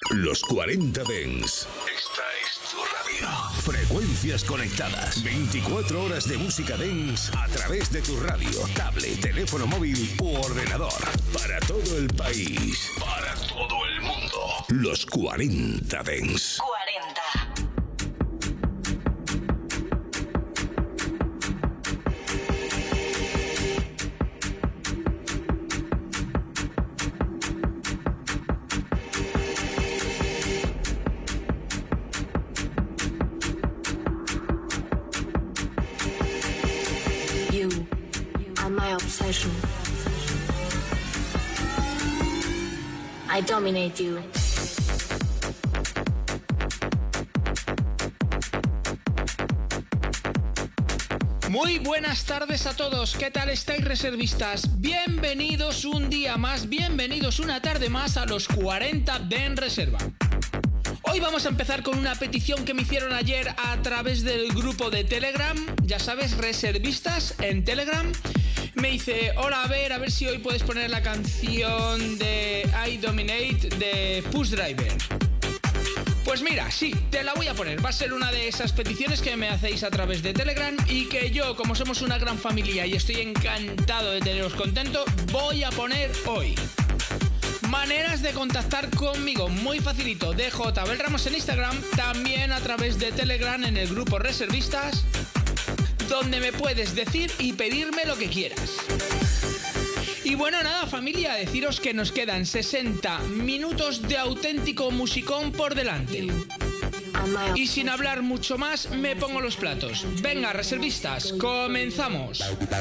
Los 40 Dance. Esta es tu radio. Frecuencias conectadas. 24 horas de música dance a través de tu radio, tablet, teléfono móvil u ordenador. Para todo el país. Para todo el mundo. Los 40 Dance. 40. Obsession. I dominate you. Muy buenas tardes a todos, ¿qué tal estáis, reservistas? Bienvenidos un día más, bienvenidos una tarde más a los 40 de En Reserva. Hoy vamos a empezar con una petición que me hicieron ayer a través del grupo de Telegram, ya sabes, reservistas en Telegram. Me dice, hola, a ver si hoy puedes poner la canción de I Dominate de Push Driver. Pues mira, sí, te la voy a poner. Va a ser una de esas peticiones que me hacéis a través de Telegram y que yo, como somos una gran familia y estoy encantado de teneros contento, voy a poner hoy. Maneras de contactar conmigo, muy facilito. DJ Abel Ramos en Instagram, también a través de Telegram en el grupo Reservistas, donde me puedes decir y pedirme lo que quieras. Y bueno, nada, familia, deciros que nos quedan 60 minutos de auténtico musicón por delante. Y sin hablar mucho más, me pongo los platos. Venga, reservistas, comenzamos.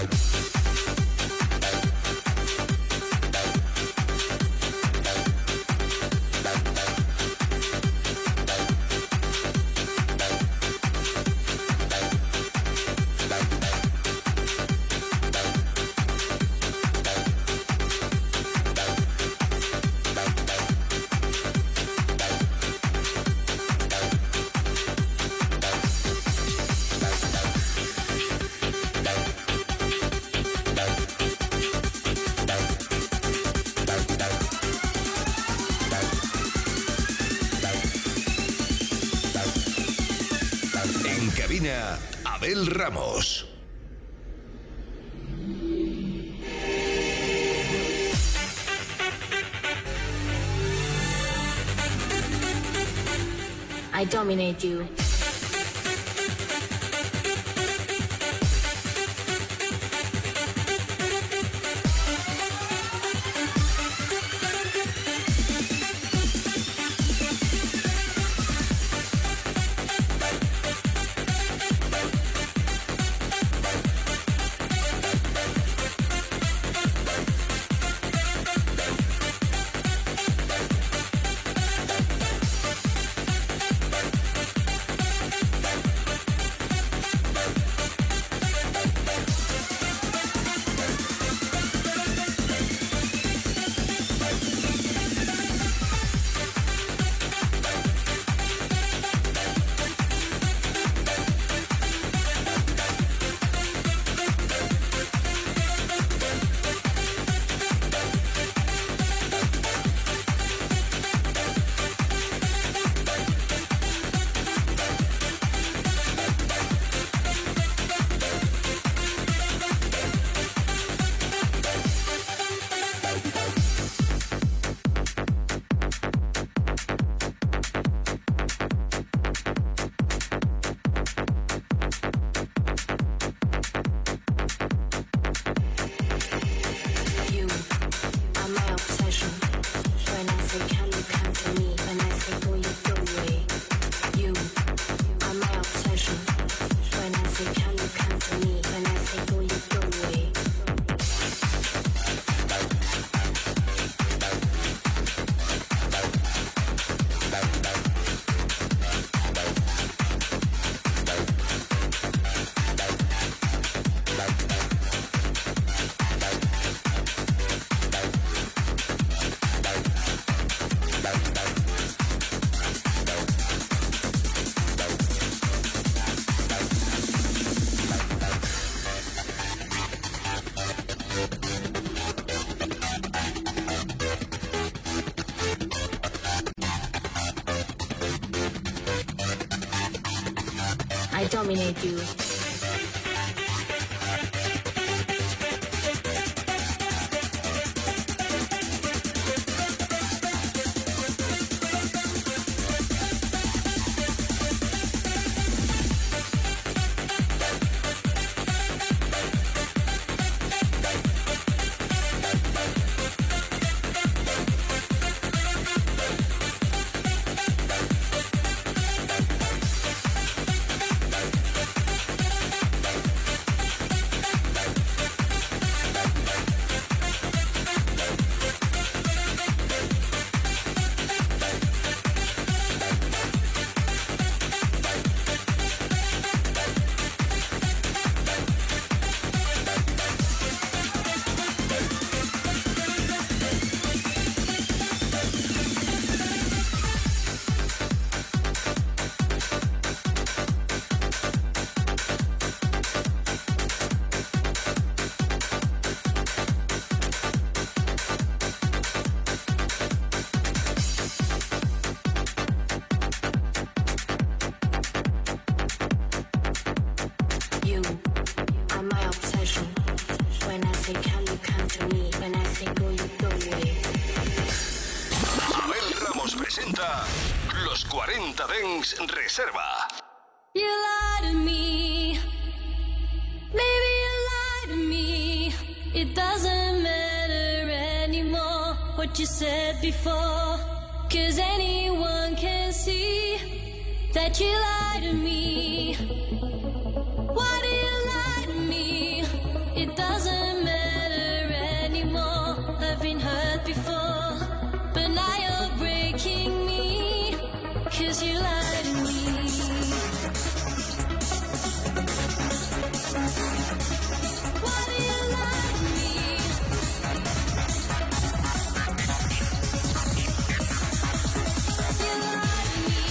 Abel Ramos. I dominate you. I dominate you. Los 40 Dance Reserva. You lie to me, baby, you lie to me. It doesn't matter anymore what you said before, 'cause anyone can see that you lie to me. Why do you lie to me? It doesn't matter anymore. I've been hurt before, but now you're breaking me, 'cause you lie to me. Why do you lie to me? You lie to me.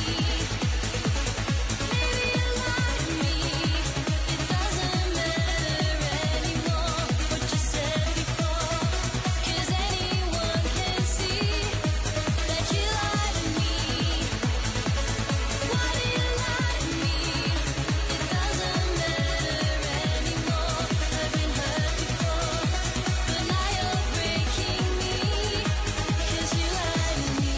Baby, you lie to me. It doesn't matter anymore what you said before, 'cause anyone can see that you lie to me. Why do you lie to me? It doesn't matter anymore. I've been hurt before, but now you're breaking me, 'cause you lie to me.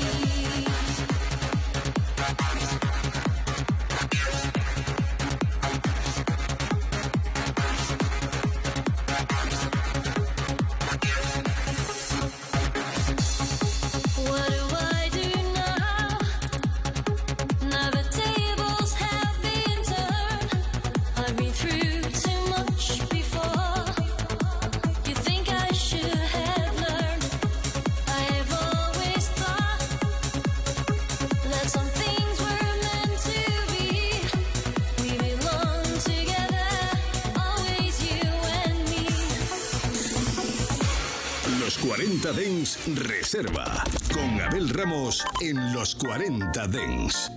What do I do now? Now the tables have been turned. I've been through too much before. You think I should have learned? I have always thought that some things were meant to be. We belong together, always you and me. Los 40 Dance Reserva. Con Abel Ramos en Los 40 Dance.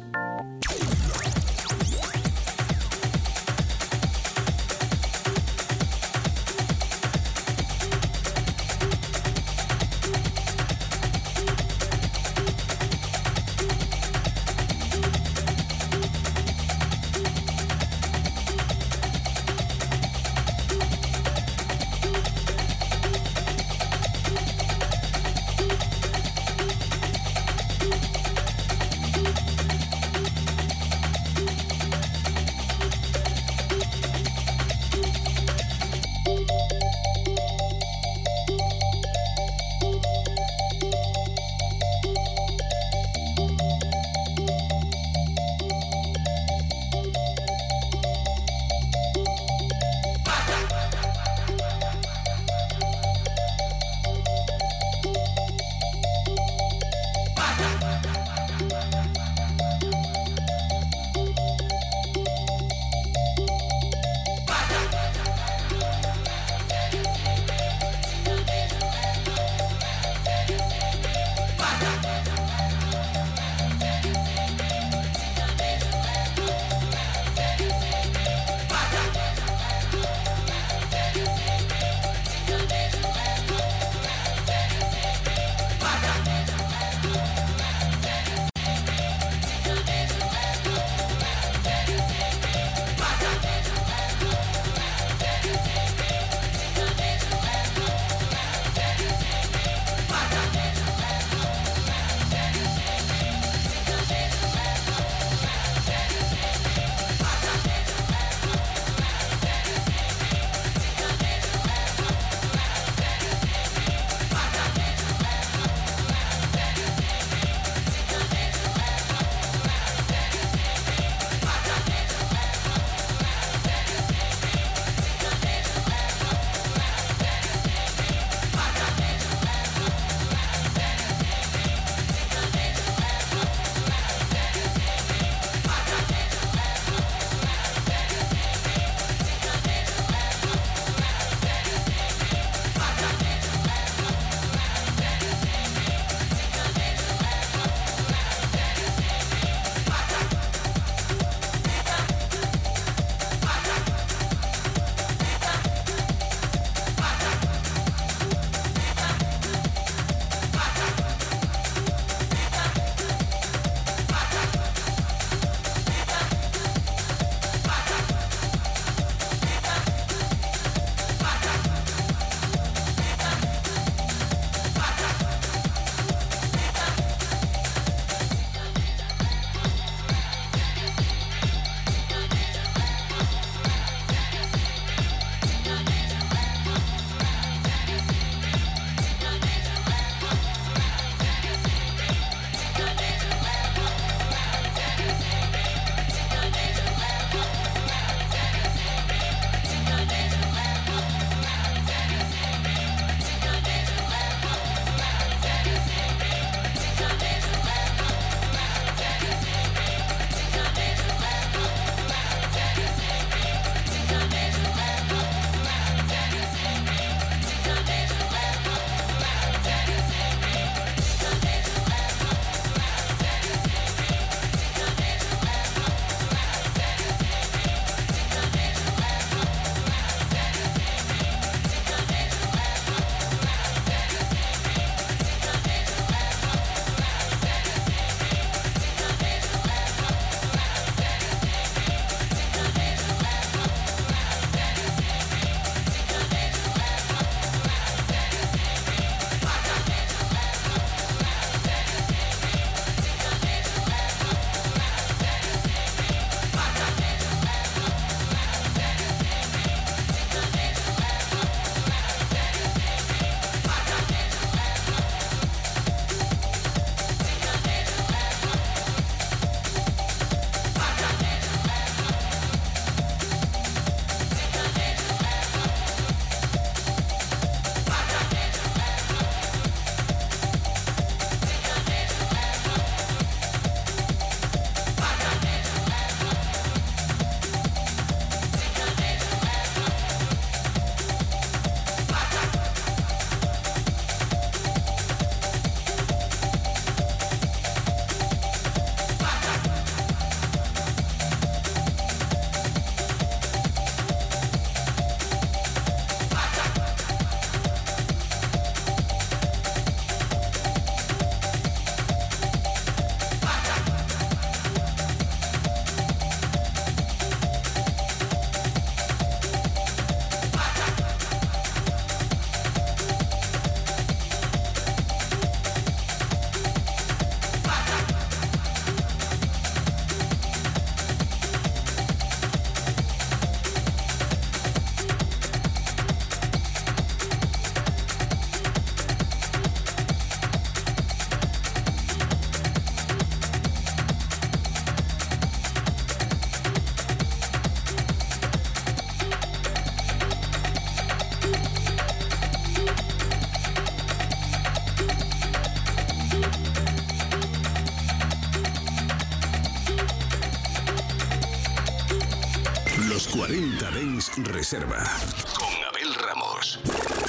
Los 40 Dance Reserva con Abel Ramos.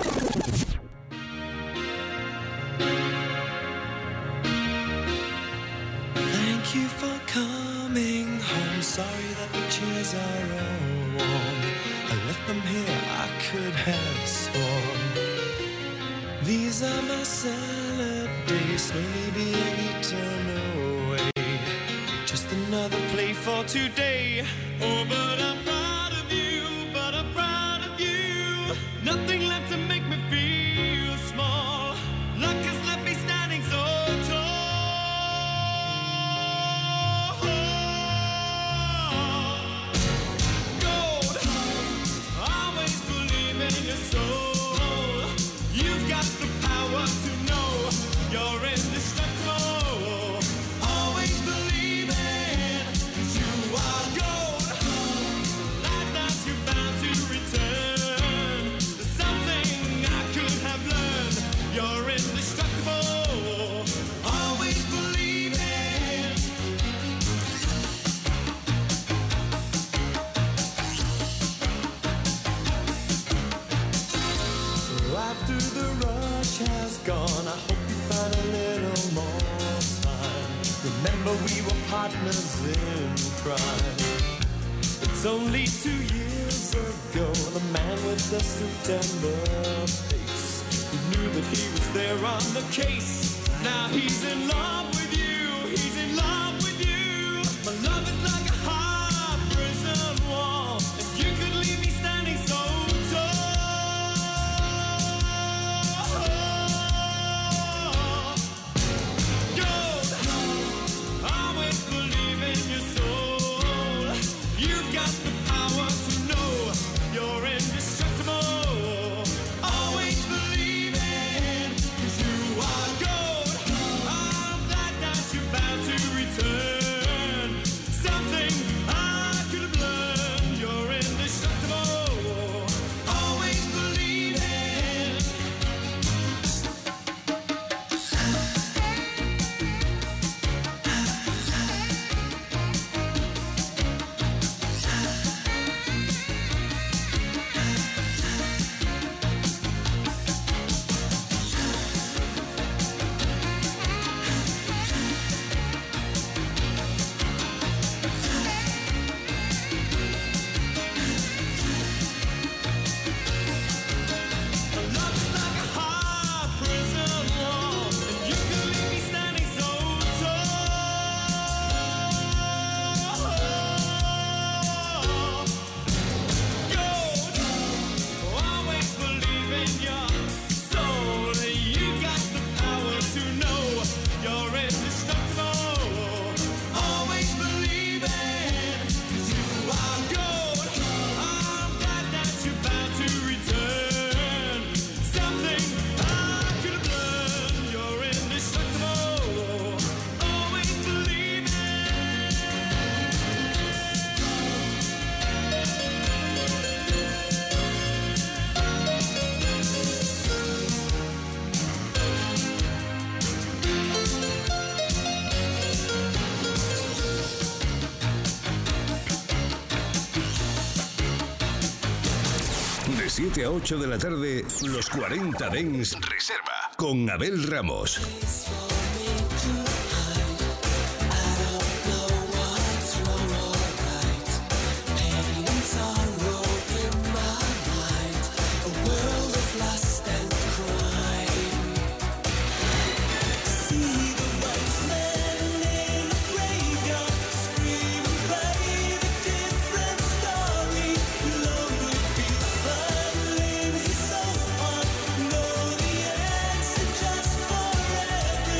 Thank you for coming home. Sorry that the chairs are all warm. I left them here, I could have sworn. These are my salad days, slowly being eaten away. Just another play for today. Oh, but I'm proud of you, but I'm proud of you. Nothing left to make me feel small. Luck has left me standing so tall. Gold, always believe in your soul. You've got the power to know you're indestructible. Always believe in, 'cause you are gold. Like that you're bound to return. There's something I could have learned. You're indestructible. Always believe in. So after the rush has gone, I hope you find a little more time. Remember we were partners in crime. It's only 2 years ago, the man with the suit and the face, who knew that he was there on the case. Now he's in love with you, he's in love with you. My love is like a high prison wall, and you could leave me standing so tall. Gold, always believe in your soul. You've got the power to know you're indestructible. Always believe in, 'cause you are gold. I'm glad that you're bound to return. Something I could have learned. You're indestructible. Always believe in. Love is like a high prison wall, and you could leave me standing so tall. Gold, always believe in your soul. You got the power to know you're indestructible. Always believe in, 'cause you are gold. I'm glad that you're bound to return. Something I could have learned. You're indestructible. Always believe in. De 7 a 8 de la tarde, los 40 Dance Reserva con Abel Ramos. Know the answer just for every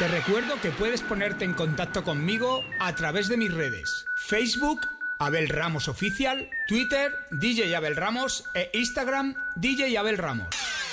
Te recuerdo que puedes ponerte en contacto conmigo a través de mis redes: Facebook, Abel Ramos Oficial, Twitter, DJ Abel Ramos e Instagram, DJ Abel Ramos.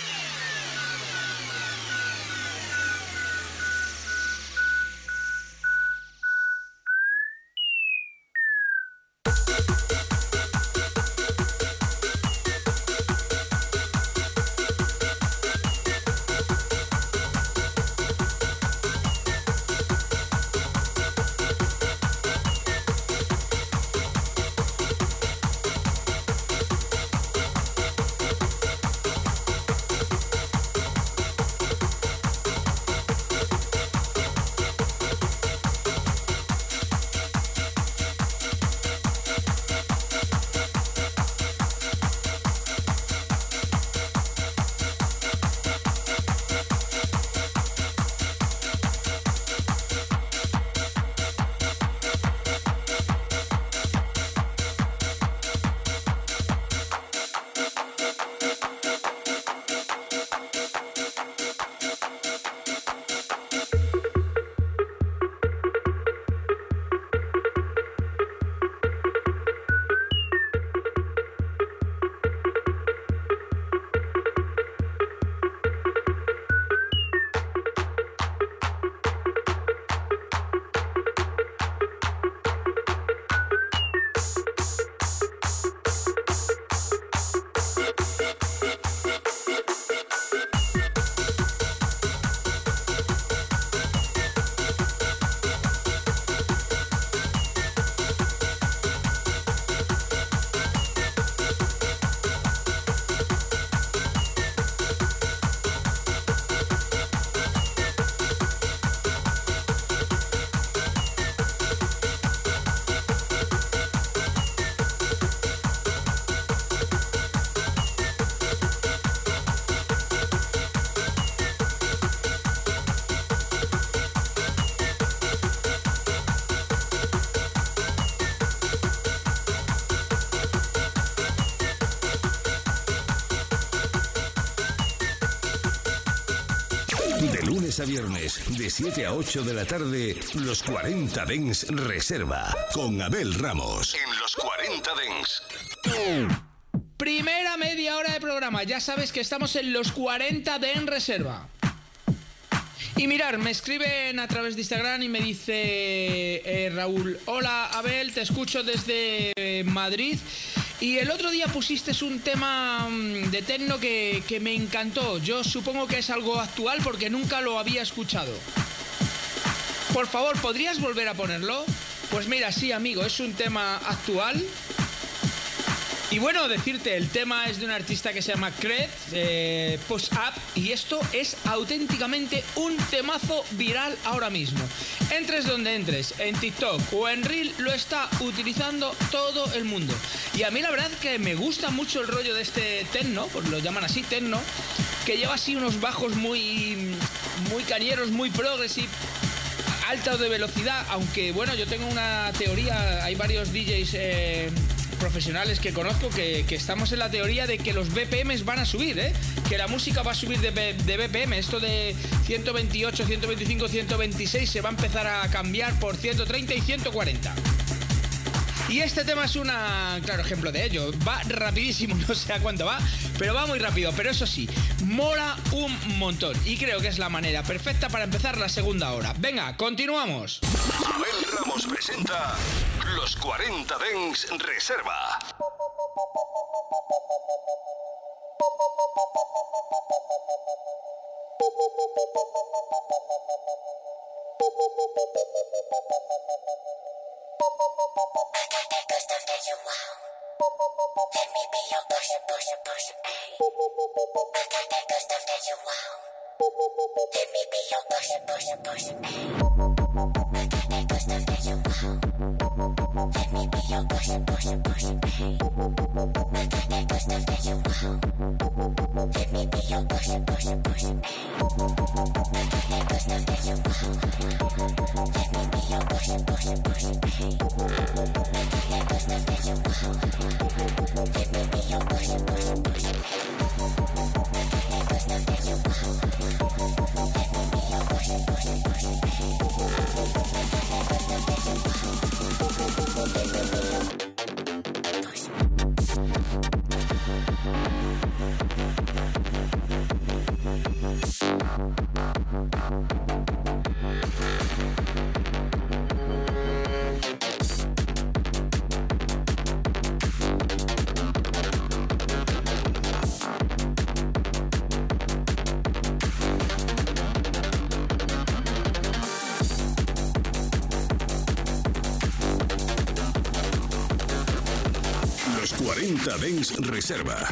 De lunes a viernes, de 7 a 8 de la tarde, los 40 Dance Reserva, con Abel Ramos. En los 40 Dance. Primera media hora de programa. Ya sabes que estamos en los 40 Dance Reserva. Y mirar, me escriben a través de Instagram y me dice Raúl: hola Abel, te escucho desde Madrid. Y el otro día pusiste un tema de techno que me encantó. Yo supongo que es algo actual porque nunca lo había escuchado. Por favor, ¿podrías volver a ponerlo? Pues mira, sí, amigo, es un tema actual. Y bueno, decirte, el tema es de un artista que se llama Cred, Push Up, y esto es auténticamente un temazo viral ahora mismo. Entres donde entres, en TikTok o en Reel, lo está utilizando todo el mundo. Y a mí la verdad que me gusta mucho el rollo de este techno, pues lo llaman así, techno, que lleva así unos bajos muy cañeros, muy progressive, altos de velocidad, aunque bueno, yo tengo una teoría, hay varios DJs profesionales que conozco que estamos en la teoría de que los BPMs van a subir, que la música va a subir de BPM, esto de 128, 125, 126 se va a empezar a cambiar por 130 y 140. Y este tema es un claro ejemplo de ello. Va rapidísimo, no sé a cuánto va, pero va muy rápido. Pero eso sí, mola un montón. Y creo que es la manera perfecta para empezar la segunda hora. Venga, continuamos. Abel Ramos presenta los 40 Dance Reserva. Push Los 40 Dance Reserva.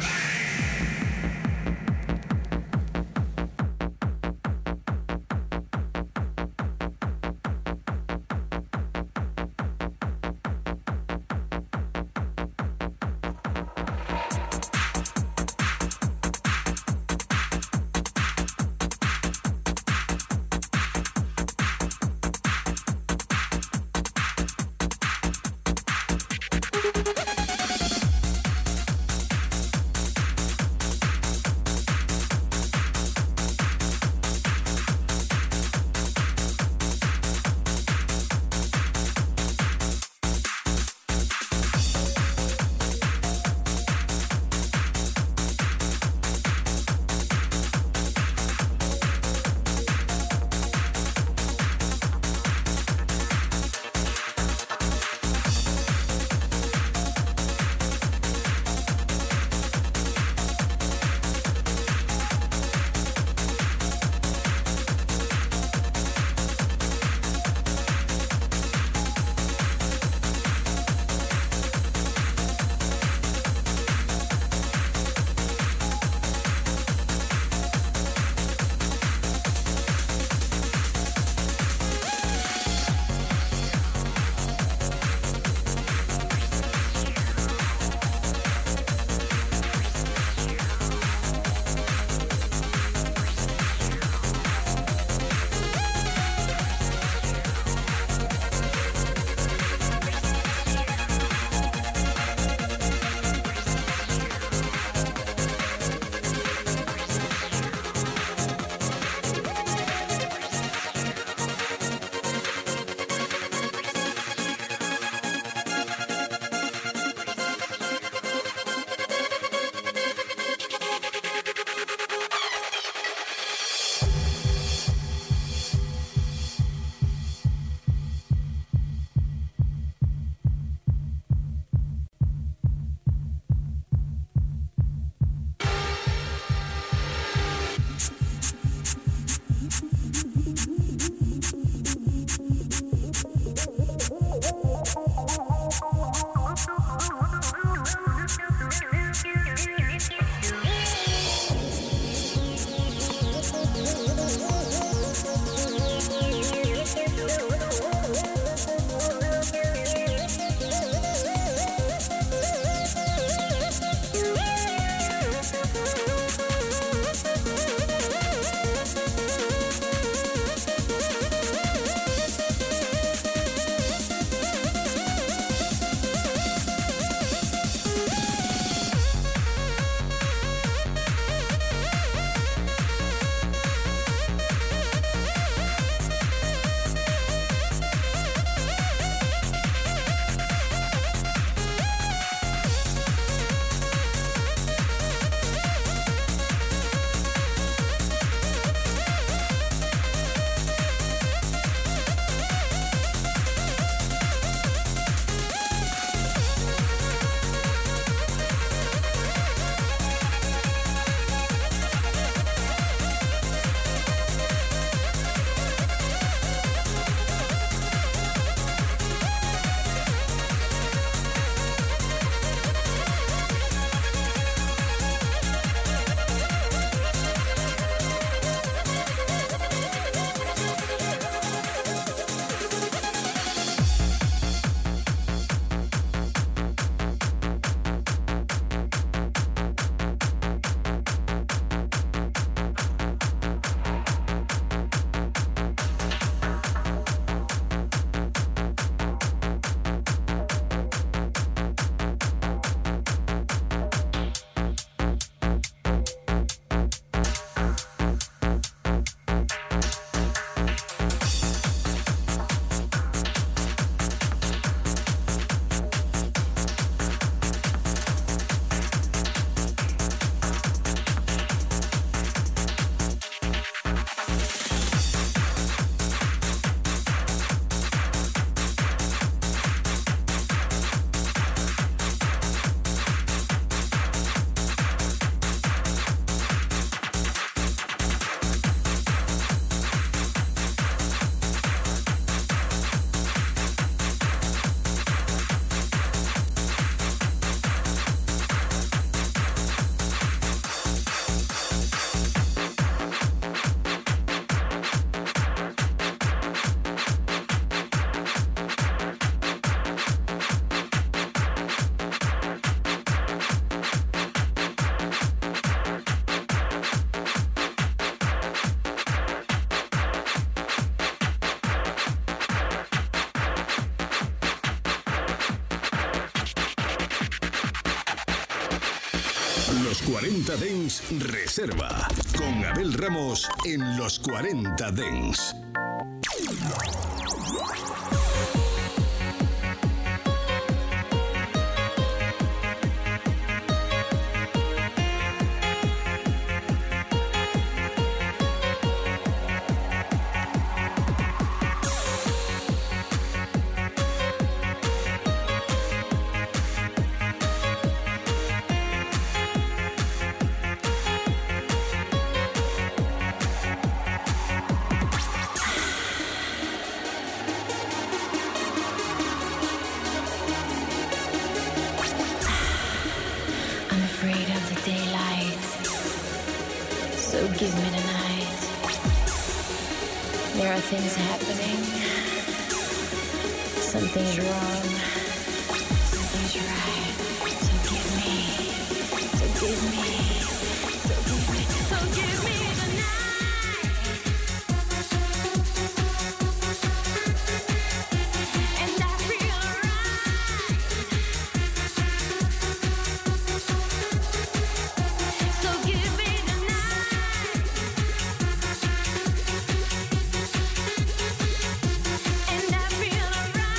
Los 40 Dance Reserva. Con Abel Ramos en Los 40 Dance. Give me the night. There are things happening. Something's wrong. Something's right. So give me. So give me. So give me. So give me the night. And I feel right. So give me the night. And I feel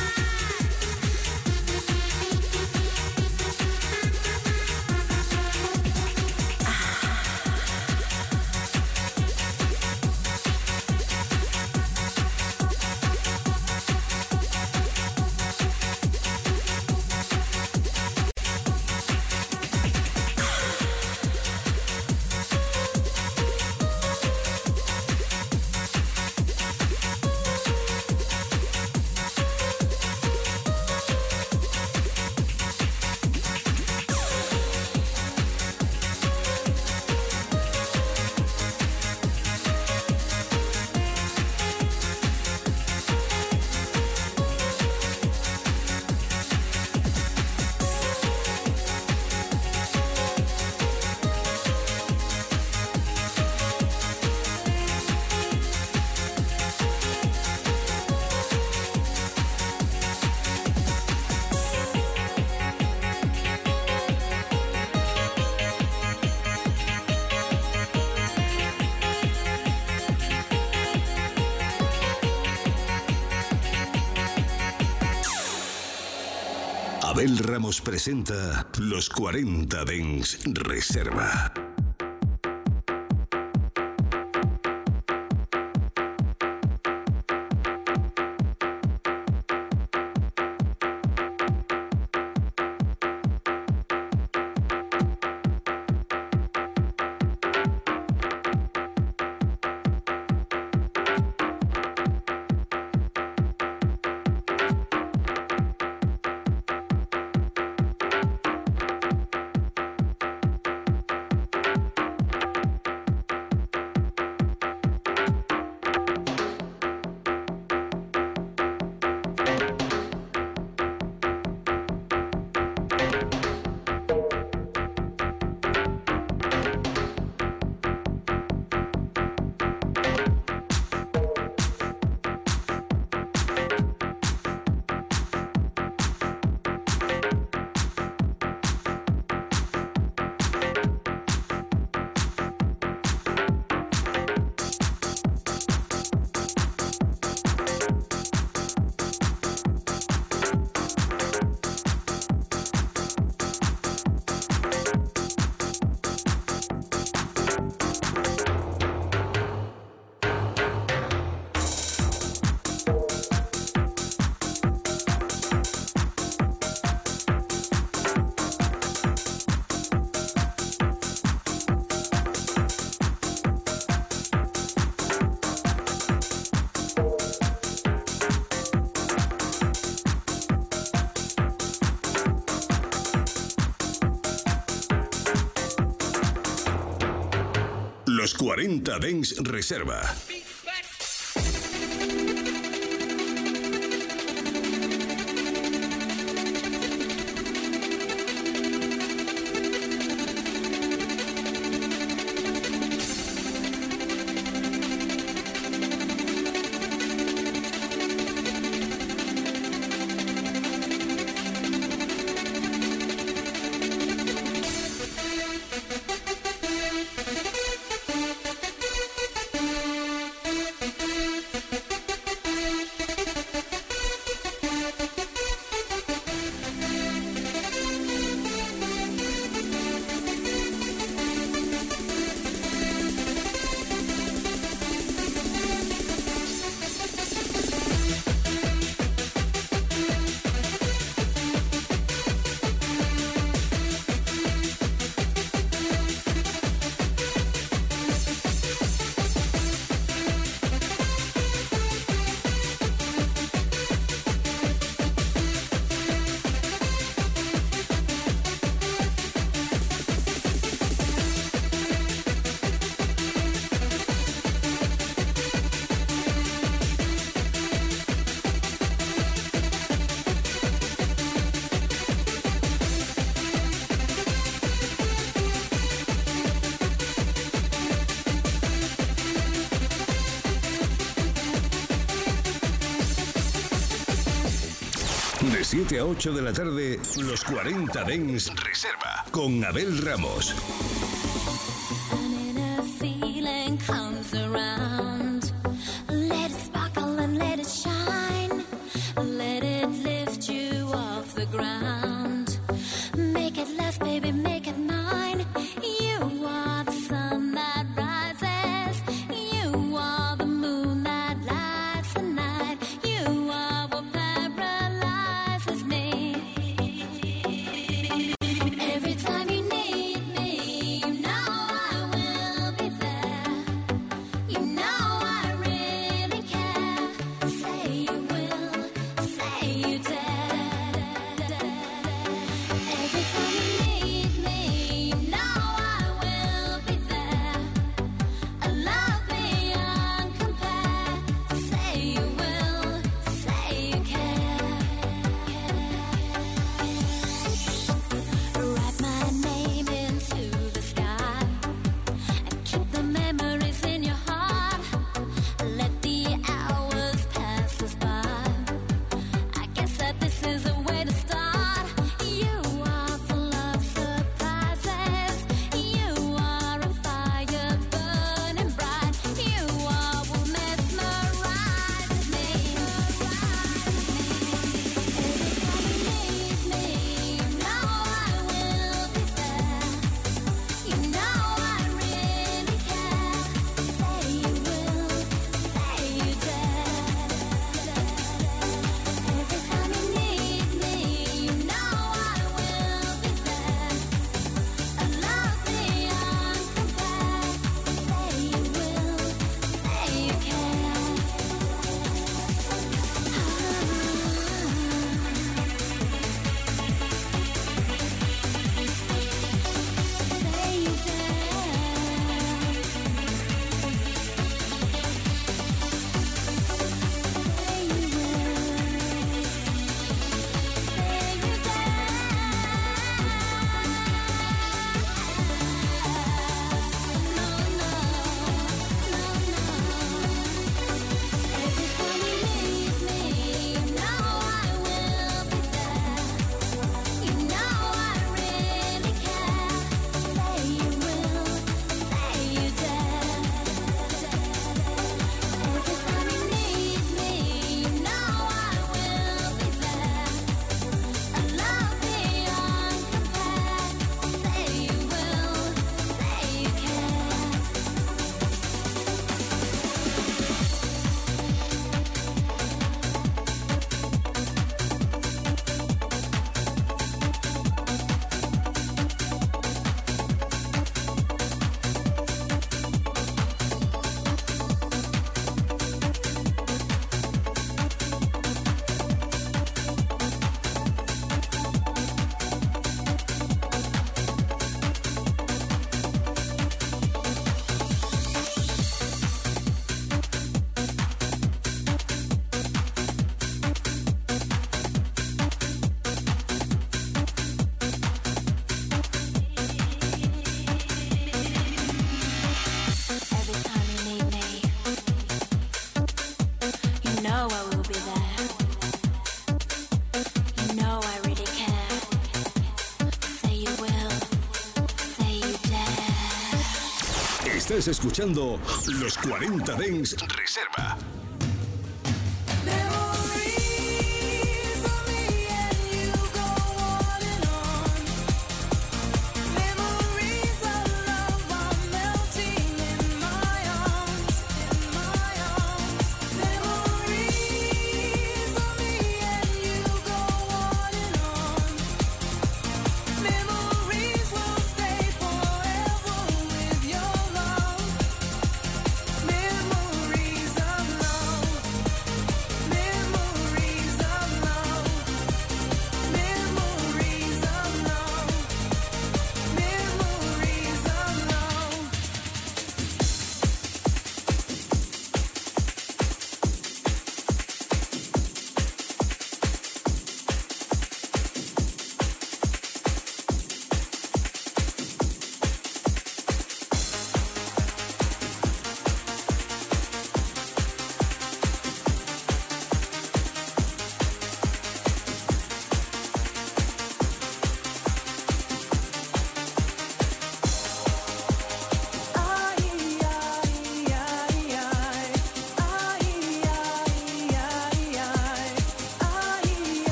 Abel Ramos presenta Los 40 Dance Reserva. Los 40 Dance Reserva. De 7 a 8 de la tarde, los 40 Dance Reserva con Abel Ramos. And a feeling comes around. Let it sparkle and let it shine. Let it lift you off the ground. Make it last, baby, make it mine. You are the sun that rises. You are the moon that lights the night. You are what paralyzes me. Every time you need me, you know I will be there. You know I really care. Say you will, say you dare. Every time you need me, you know I will be there. A love beyond compare. Say you will, say you care. Write my name into the sky and keep the memories in your heart. Let the hours pass us by. I guess that this is a way to start. You are full of surprises. You are a fire burning bright. You are what mesmerizes me. Every time you need me, you know I will be there. You know I really care. Say you will, say you dare. Every time you need me, you know I will be there. A love beyond compare. Say you will, say you care. Say you Every time you need me, you know I will be there. You know I really care. Say you will, say you dare. Estás escuchando los 40 Dance Reserva. Memories of me and you go on and on. Memories of love are melting in my arms, in my arms. Memories of me and you go on and on. Memories will stay forever with your love. Memories of love.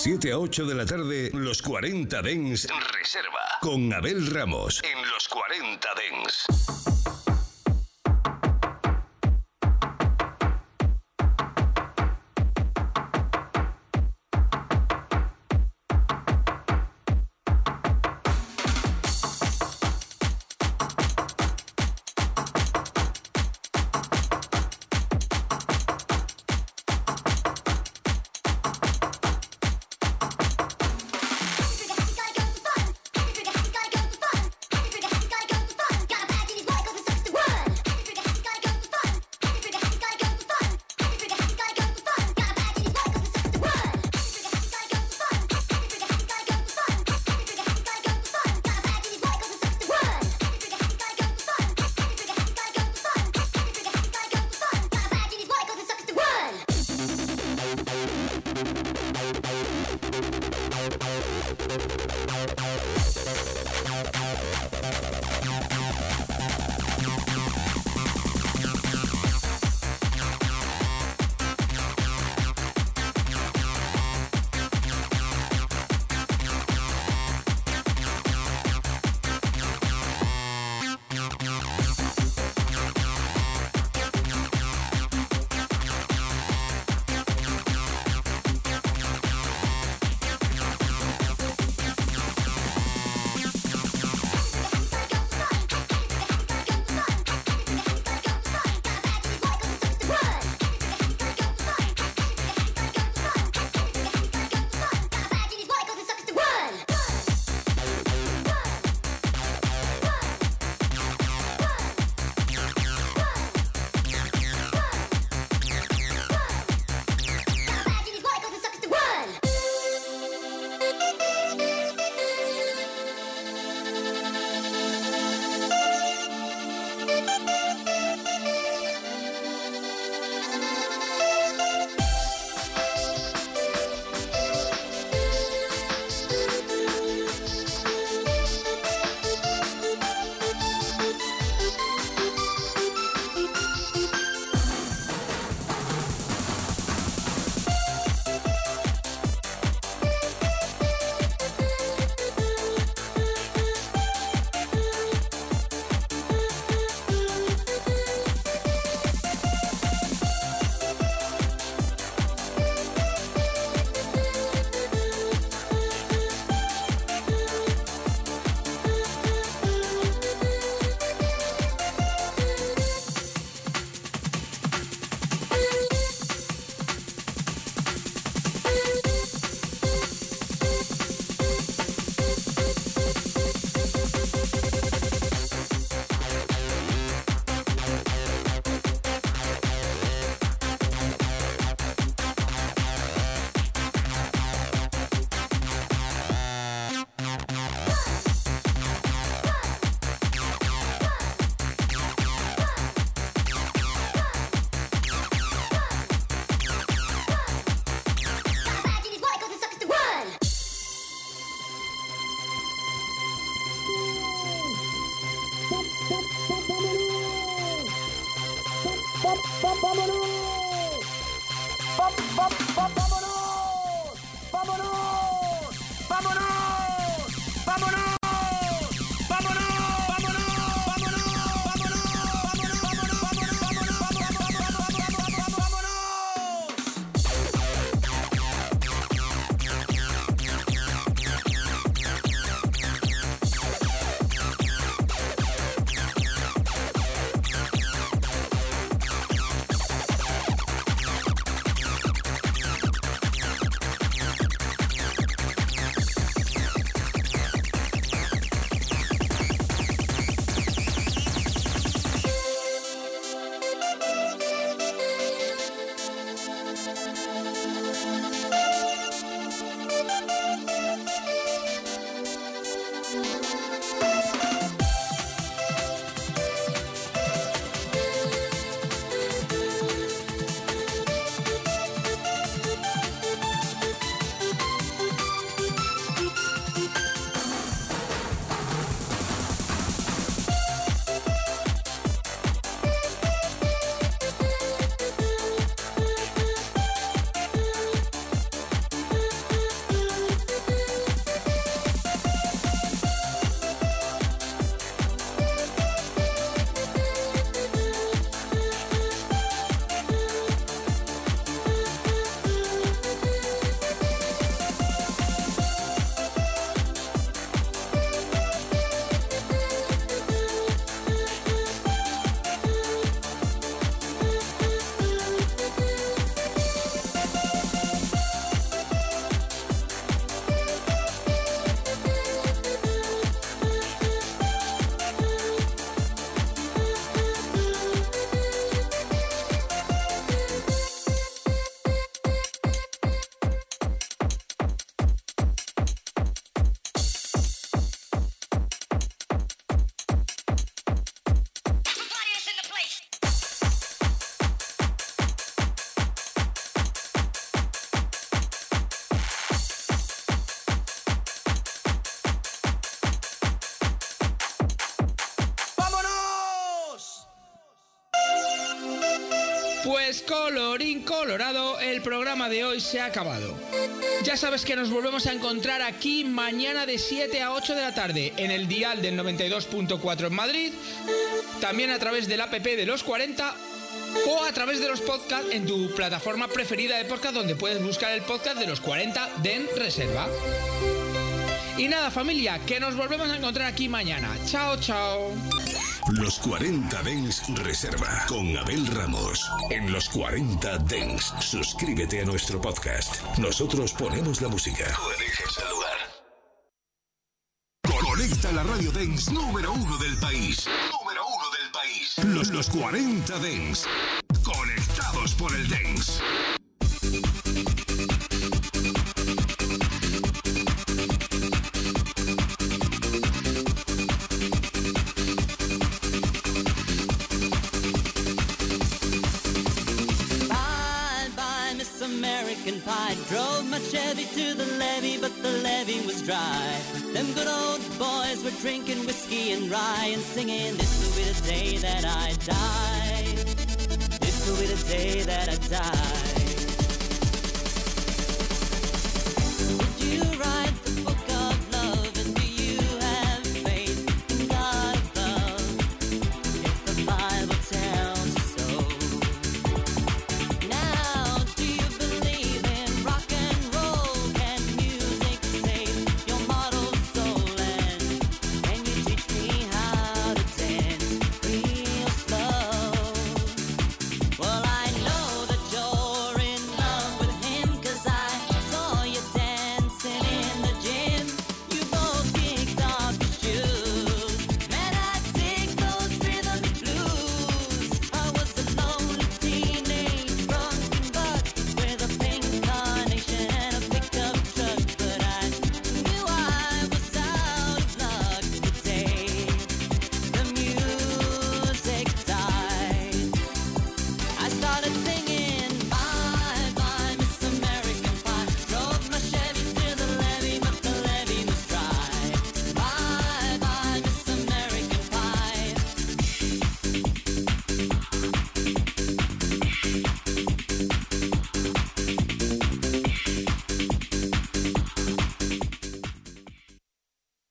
7 a 8 de la tarde, los 40 Dents Reserva. Con Abel Ramos. En los 40 Dents. Pues colorín colorado, el programa de hoy se ha acabado. Ya sabes que nos volvemos a encontrar aquí mañana de 7 a 8 de la tarde en el dial del 92.4 en Madrid, también a través del app de los 40 o a través de los podcasts en tu plataforma preferida de podcast, donde puedes buscar el podcast de los 40 Den Reserva. Y nada, familia, que nos volvemos a encontrar aquí mañana. Chao, chao. Los 40 Dens Reserva con Abel Ramos. En Los 40 Dens, suscríbete a nuestro podcast. Nosotros ponemos la música. Tú eliges el lugar. Conecta la radio Dens número 1 del país. Número 1 del país. Los 40 Dens. Conectados por el Dens. American Pie. Drove my Chevy to the levee, but the levee was dry. Them good old boys were drinking whiskey and rye and singing, this will be the day that I die. This will be the day that I die.